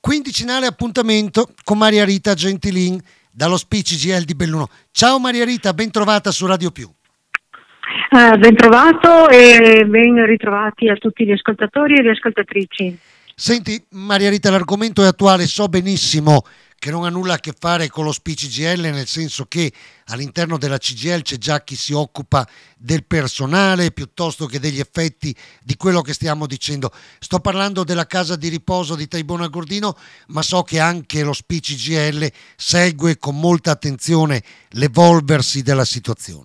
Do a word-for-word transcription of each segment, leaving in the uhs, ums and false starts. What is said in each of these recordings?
Quindicinale appuntamento con Maria Rita Gentilin dallo P C G L di Belluno. Ciao Maria Rita, ben trovata su Radio Più. Uh, ben trovato e ben ritrovati a tutti gli ascoltatori e le ascoltatrici. Senti Maria Rita, l'argomento è attuale, so benissimo che non ha nulla a che fare con lo P C G L, nel senso che all'interno della C G I L c'è già chi si occupa del personale piuttosto che degli effetti di quello che stiamo dicendo. Sto parlando della casa di riposo di Taibona Gordino, ma so che anche lo P C G L segue con molta attenzione l'evolversi della situazione.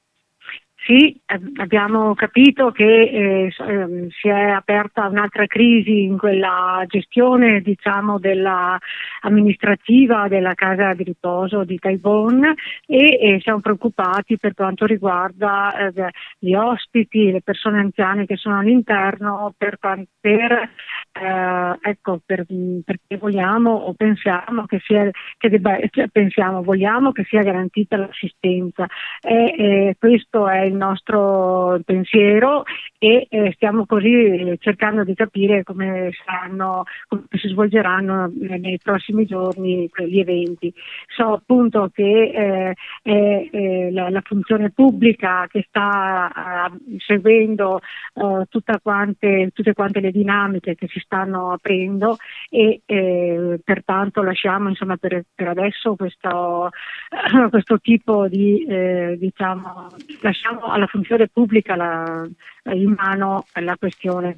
Sì, abbiamo capito che eh, si è aperta un'altra crisi in quella gestione, diciamo, della amministrativa della casa di riposo di Taibon e, e siamo preoccupati per quanto riguarda eh, gli ospiti, le persone anziane che sono all'interno, per, per eh, ecco, per, perché vogliamo o pensiamo che sia che debba, cioè, pensiamo, vogliamo che sia garantita l'assistenza e eh, questo è il nostro pensiero e eh, stiamo così cercando di capire come saranno, come si svolgeranno nei prossimi giorni gli eventi. So appunto che eh, è eh, la, la funzione pubblica che sta uh, seguendo uh, tutta quante, tutte quante le dinamiche che si stanno aprendo e eh, pertanto lasciamo insomma per, per adesso questo, uh, questo tipo di eh, diciamo lasciamo alla funzione pubblica la, in mano la questione.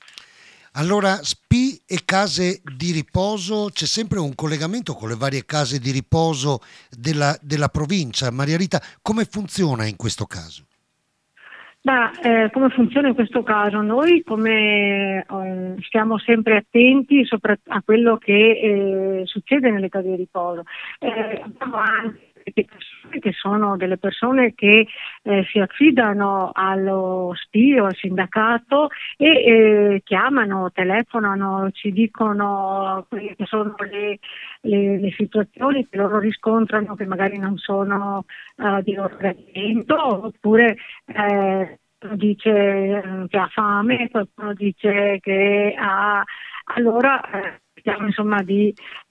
Allora, S P I e case di riposo, c'è sempre un collegamento con le varie case di riposo della, della provincia. Maria Rita, come funziona in questo caso? Ma, eh, come funziona in questo caso? Noi come eh, stiamo sempre attenti sopra, a quello che eh, succede nelle case di riposo. Eh, abbiamo anche persone che sono delle persone che eh, si affidano allo S P I o al sindacato e eh, chiamano, telefonano, ci dicono quelle che sono le, le, le situazioni che loro riscontrano che magari non sono uh, di loro gradimento, oppure eh, dice eh, che ha fame, qualcuno dice che ha allora eh, cerchiamo insomma di eh,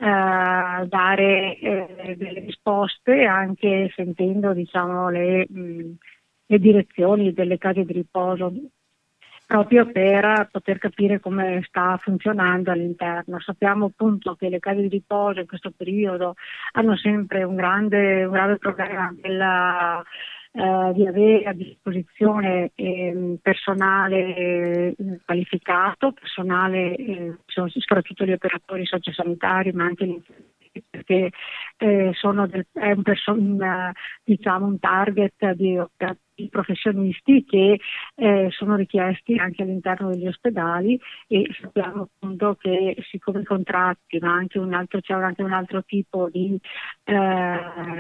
dare eh, delle risposte anche sentendo diciamo le, mh, le direzioni delle case di riposo proprio per poter capire come sta funzionando all'interno. Sappiamo appunto che le case di riposo in questo periodo hanno sempre un grande, un grave problema della Uh, di avere a disposizione eh, personale eh, qualificato, personale eh, soprattutto gli operatori sociosanitari ma anche gli perché eh, sono del, è un, perso- un, diciamo, un target di, di professionisti che eh, sono richiesti anche all'interno degli ospedali e sappiamo appunto che siccome i contratti ma anche un altro, c'è anche un altro tipo di, eh,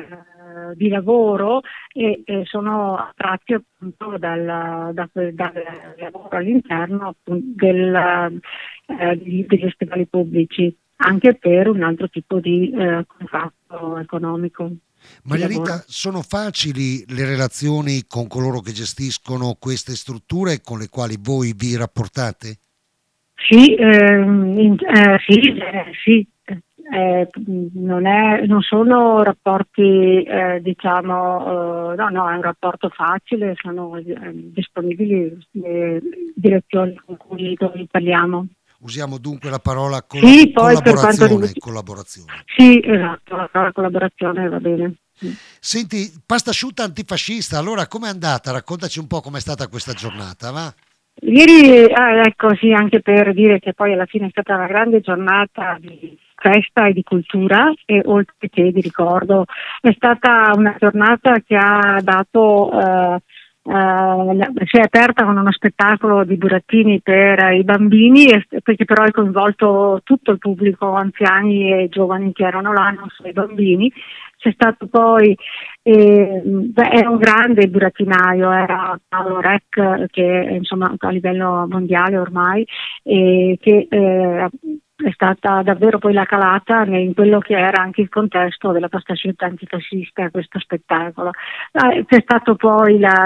di lavoro e, e sono attratti appunto dal, da, dal lavoro all'interno appunto, del, eh, degli ospedali pubblici, anche per un altro tipo di eh, contratto economico. Maria Rita, sono facili le relazioni con coloro che gestiscono queste strutture con le quali voi vi rapportate? Sì, ehm, in, eh, sì, eh, sì. Eh, non, è, non sono rapporti eh, diciamo eh, no no è un rapporto facile, sono eh, disponibili le direzioni con cui noi parliamo. Usiamo dunque la parola collab- sì, poi collaborazione, per quanto... collaborazione. Sì, esatto, la parola collaborazione va bene. Senti, pasta asciutta antifascista, allora com'è andata? Raccontaci un po' com'è stata questa giornata, va? Ieri, ah, ecco sì, anche per dire che poi alla fine è stata una grande giornata di festa e di cultura e oltre che di ricordo, è stata una giornata che ha dato... Eh, Uh, si è aperta con uno spettacolo di burattini per i bambini e, che però ha coinvolto tutto il pubblico, anziani e giovani che erano là, non solo i bambini. C'è stato poi eh, beh, era un grande burattinaio, era Paolo Rec che insomma a livello mondiale ormai e che eh, è stata davvero poi la calata in quello che era anche il contesto della pasta asciutta antifascista, questo spettacolo. Eh, c'è stato poi la,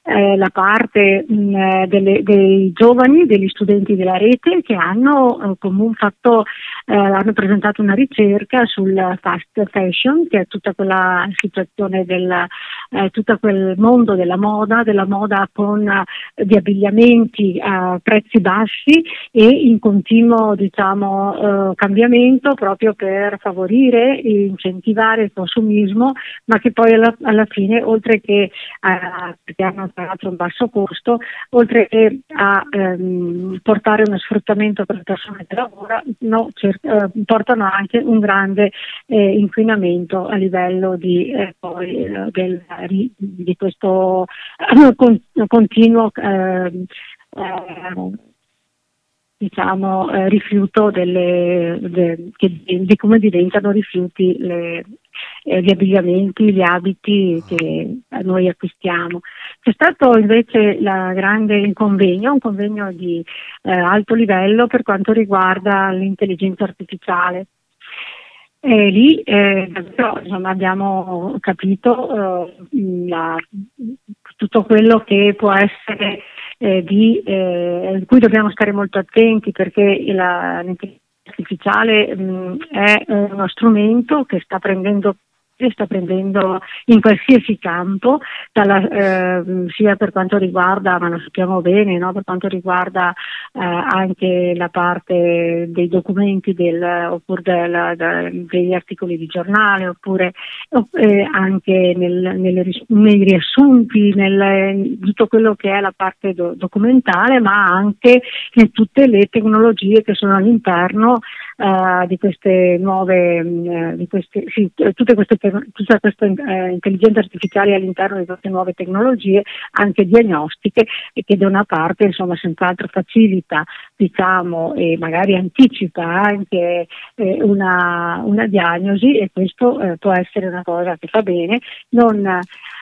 eh, la parte mh, delle, dei giovani, degli studenti della rete che hanno eh, comunque fatto, eh, hanno presentato una ricerca sul fast fashion, che è tutta quella situazione del eh, tutto quel mondo della moda, della moda con eh, di abbigliamenti a prezzi bassi e in continuo diciamo eh, cambiamento, proprio per favorire e incentivare il consumismo, ma che poi alla, alla fine, oltre che eh, perché hanno tra l'altro un basso costo, oltre che a ehm, portare uno sfruttamento per le persone che lavorano, cer- eh, portano anche un grande eh, inquinamento a livello di, eh, poi, eh, del, di questo eh, con, continuo eh, eh, diciamo eh, rifiuto delle, de, che, di come diventano rifiuti le, eh, gli abbigliamenti, gli abiti che noi acquistiamo. C'è stato invece la grande il convegno, un convegno di eh, alto livello per quanto riguarda l'intelligenza artificiale. E lì eh, davvero, insomma, abbiamo capito eh, la, tutto quello che può essere eh, di eh, in cui dobbiamo stare molto attenti, perché la, l'intelligenza artificiale mh, è eh, uno strumento che sta prendendo che sta prendendo in qualsiasi campo, dalla, eh, sia per quanto riguarda, ma lo sappiamo bene, no? Per quanto riguarda eh, anche la parte dei documenti del, oppure del, del, degli articoli di giornale, oppure eh, anche nel, nelle, nei riassunti, nel, tutto quello che è la parte do, documentale, ma anche in tutte le tecnologie che sono all'interno Uh, di queste nuove, uh, di queste, sì, tutte queste, tutta questa uh, intelligenza artificiale all'interno di queste nuove tecnologie, anche diagnostiche, e che da una parte insomma senz'altro facilita, diciamo, e magari anticipa anche eh, una, una diagnosi, e questo eh, può essere una cosa che fa bene, non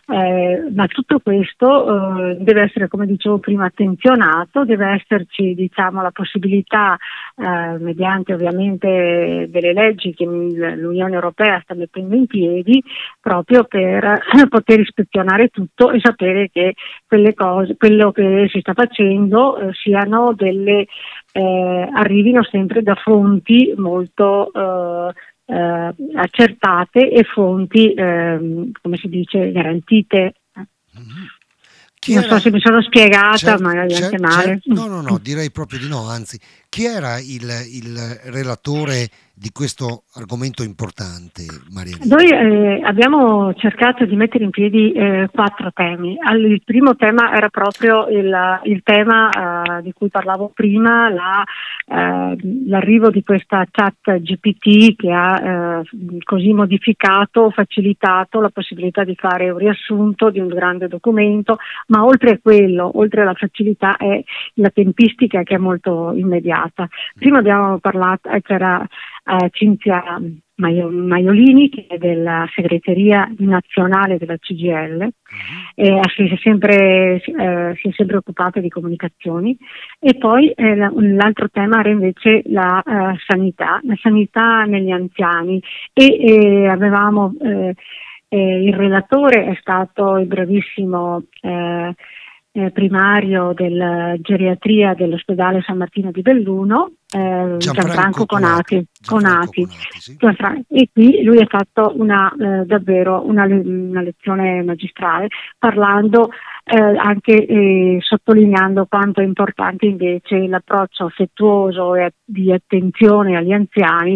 Eh, ma tutto questo eh, deve essere, come dicevo prima, attenzionato, deve esserci diciamo la possibilità, eh, mediante ovviamente delle leggi che l'Unione Europea sta mettendo in piedi, proprio per eh, poter ispezionare tutto e sapere che quelle cose, quello che si sta facendo eh, siano delle eh, arrivino sempre da fonti molto eh, Eh, accertate e fonti, eh, come si dice, garantite. Mm-hmm. Chi non era... so se mi sono spiegata, c'è, magari c'è, anche male. c'è... No, no, no, direi proprio di no, anzi, chi era il, il relatore di questo argomento importante, Maria Rita? Noi eh, abbiamo cercato di mettere in piedi eh, quattro temi. Il primo tema era proprio il, il tema eh, di cui parlavo prima, la, eh, l'arrivo di questa chat G P T che ha eh, così modificato, facilitato la possibilità di fare un riassunto di un grande documento, ma oltre a quello, oltre alla facilità, è la tempistica che è molto immediata. Prima abbiamo parlato, c'era Uh, Cinzia Maiolini, che è della segreteria nazionale della C G I L, uh-huh. e si è sempre, eh, si è sempre occupata di comunicazioni. E poi eh, l'altro tema era invece la uh, sanità, la sanità negli anziani, e eh, avevamo eh, eh, il relatore è stato il bravissimo eh, Eh, primario della geriatria dell'ospedale San Martino di Belluno, eh, Gianfranco, Gianfranco Conati, Conati. Conati. Conati sì. E qui lui ha fatto una, eh, davvero una, una lezione magistrale, parlando eh, anche eh, sottolineando quanto è importante invece l'approccio affettuoso e di attenzione agli anziani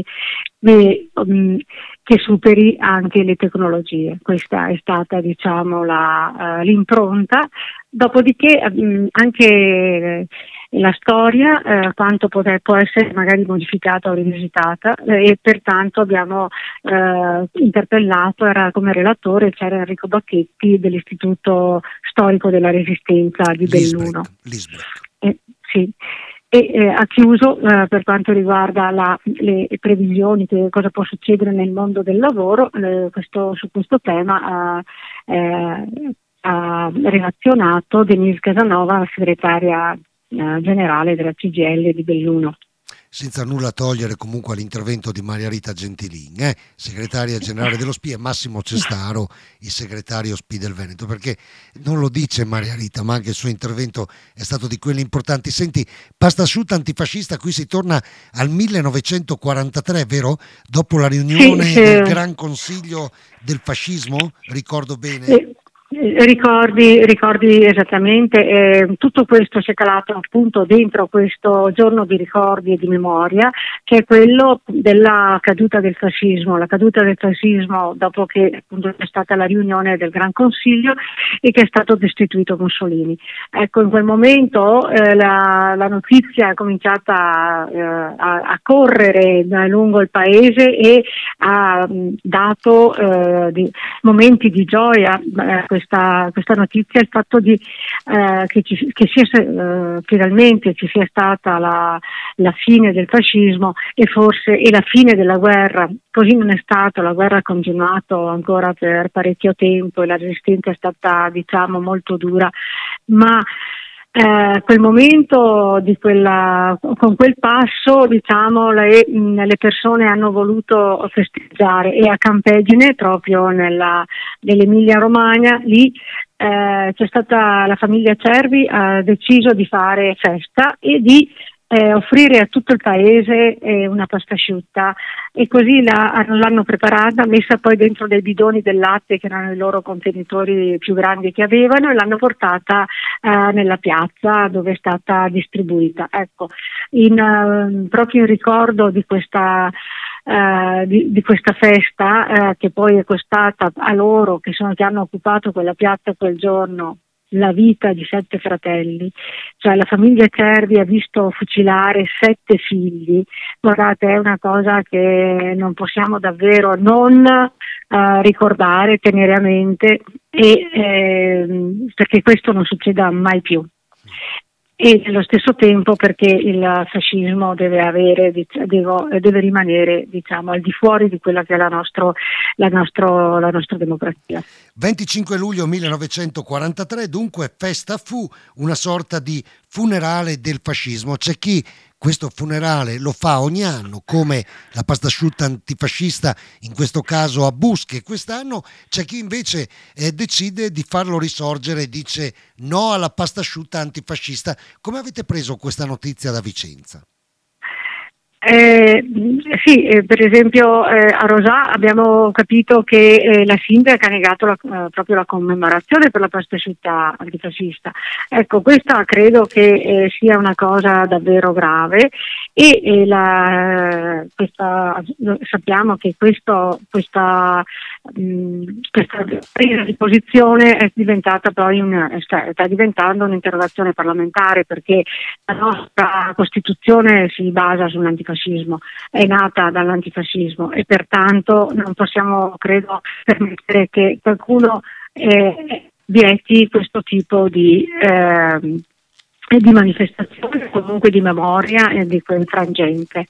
e, um, che superi anche le tecnologie. Questa è stata, diciamo, la, uh, l'impronta. Dopodiché um, anche eh, la storia eh, quanto poter, può essere magari modificata o rivisitata, eh, e pertanto abbiamo eh, interpellato, era come relatore c'era Enrico Bacchetti dell'Istituto Storico della Resistenza di Belluno. Eh, sì. E eh, ha chiuso eh, per quanto riguarda la, le previsioni, che cosa può succedere nel mondo del lavoro, eh, questo, su questo tema eh, ha relazionato Denise Casanova, la segretaria eh, generale della C G I L di Belluno. senza nulla togliere comunque all'intervento di Maria Rita Gentilin, eh? segretaria generale dello S P I, e Massimo Cestaro, il segretario S P I del Veneto, perché non lo dice Maria Rita, ma anche il suo intervento è stato di quelli importanti. Senti, pasta asciutta antifascista, qui si torna al millenovecentoquarantatré, vero? Dopo la riunione Sì, sì. del Gran Consiglio del Fascismo, ricordo bene? Eh, Ricordi, ricordi esattamente, eh, tutto questo si è calato appunto dentro questo giorno di ricordi e di memoria, che è quello della caduta del fascismo, la caduta del fascismo dopo che appunto è stata la riunione del Gran Consiglio e che è stato destituito Mussolini. Ecco, in quel momento eh, la, la notizia è cominciata eh, a, a correre lungo il paese e ha mh, dato eh, di, momenti di gioia. Eh, Questa, questa notizia, il fatto di, eh, che, ci, che sia, eh, finalmente ci sia stata la, la fine del fascismo e forse e la fine della guerra. Così non è stato, la guerra ha continuato ancora per parecchio tempo e la resistenza è stata, diciamo, molto dura, ma Eh, quel momento di quella, con quel passo, diciamo, le, le persone hanno voluto festeggiare, e a Campegine, proprio nella, nell'Emilia Romagna, lì eh, c'è stata la famiglia Cervi ha deciso di fare festa e di eh, offrire a tutto il paese eh, una pasta asciutta, e così la, l'hanno preparata, messa poi dentro dei bidoni del latte che erano i loro contenitori più grandi che avevano, e l'hanno portata eh, nella piazza dove è stata distribuita. Ecco, in, uh, proprio in ricordo di questa Uh, di, di questa festa uh, che poi è costata a loro, che, sono, che hanno occupato quella piazza quel giorno, la vita di sette fratelli, cioè la famiglia Cervi ha visto fucilare sette figli. Guardate, è una cosa che non possiamo davvero non uh, ricordare, tenere a mente, e, eh, perché questo non succeda mai più. E nello stesso tempo perché il fascismo deve avere, deve, deve rimanere, diciamo, al di fuori di quella che è la, nostro, la, nostro, la nostra democrazia. venticinque luglio millenovecentoquarantatré, dunque festa fu una sorta di funerale del fascismo. C'è chi questo funerale lo fa ogni anno, come la pasta asciutta antifascista, in questo caso a Busche quest'anno. C'è chi invece eh, decide di farlo risorgere e dice no alla pasta asciutta antifascista. Come avete preso questa notizia da Vicenza? Eh, sì, eh, per esempio eh, a Rosà abbiamo capito che eh, la sindaca ha negato la, eh, proprio la commemorazione per la pasta asciutta antifascista. Ecco, questa credo che eh, sia una cosa davvero grave, e eh, la, questa, sappiamo che questo, questa, mh, questa presa di posizione è diventata poi un, sta, sta diventando un'interrogazione parlamentare, perché la nostra Costituzione si basa sull'antifascismo. È nata dall'antifascismo, e pertanto non possiamo, credo, permettere che qualcuno eh, vieti questo tipo di, eh, di manifestazione, comunque di memoria e di quel frangente.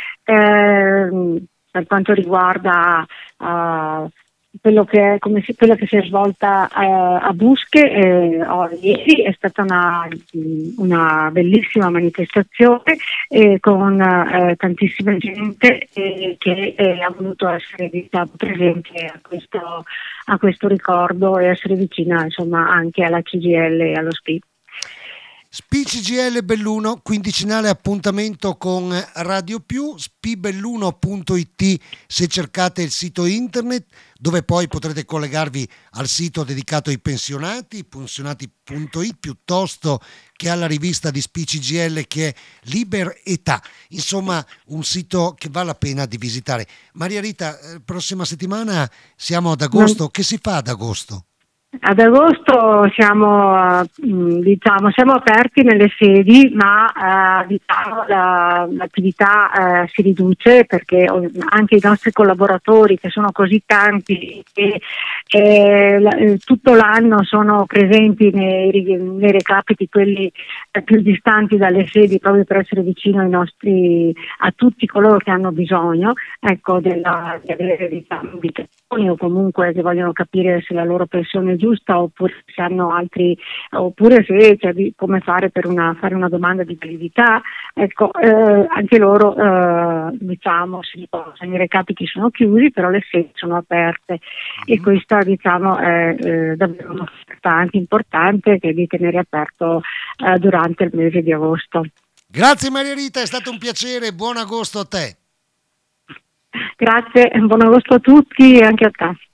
Eh, per quanto riguarda uh, quello che, come si, quello che si è svolta a, a Busche eh, oh, ieri è stata una, una bellissima manifestazione eh, con eh, tantissima gente eh, che eh, ha voluto essere, diciamo, presente a questo, a questo ricordo, e essere vicina, insomma, anche alla C G I L e allo S P I. S P I C G I L Belluno, quindicinale appuntamento con Radio Più, spibelluno punto it se cercate il sito internet, dove poi potrete collegarvi al sito dedicato ai pensionati, pensionati punto it, piuttosto che alla rivista di S P I C G I L che è Liber Età. Insomma, un sito che vale la pena di visitare. Maria Rita, prossima settimana siamo ad agosto, che si fa ad agosto? Ad agosto siamo, diciamo, siamo aperti nelle sedi, ma eh, diciamo, la, l'attività eh, si riduce, perché anche i nostri collaboratori, che sono così tanti e eh, tutto l'anno sono presenti nei, nei recapiti, quelli più distanti dalle sedi, proprio per essere vicino ai nostri, a tutti coloro che hanno bisogno, ecco, della, di avere, diciamo, o comunque che vogliono capire se la loro pensione è giusta, oppure se hanno altri, oppure se cioè, di, come fare per una, fare una domanda di validità, ecco, eh, anche loro eh, diciamo si possono, i recapiti sono chiusi, però le sedi sono aperte, mm-hmm. e questa diciamo è eh, davvero un'offerta anche importante che è di tenere aperto eh, durante il mese di agosto. Grazie Maria Rita, è stato un piacere, buon agosto a te. Grazie, buon agosto a tutti e anche a te.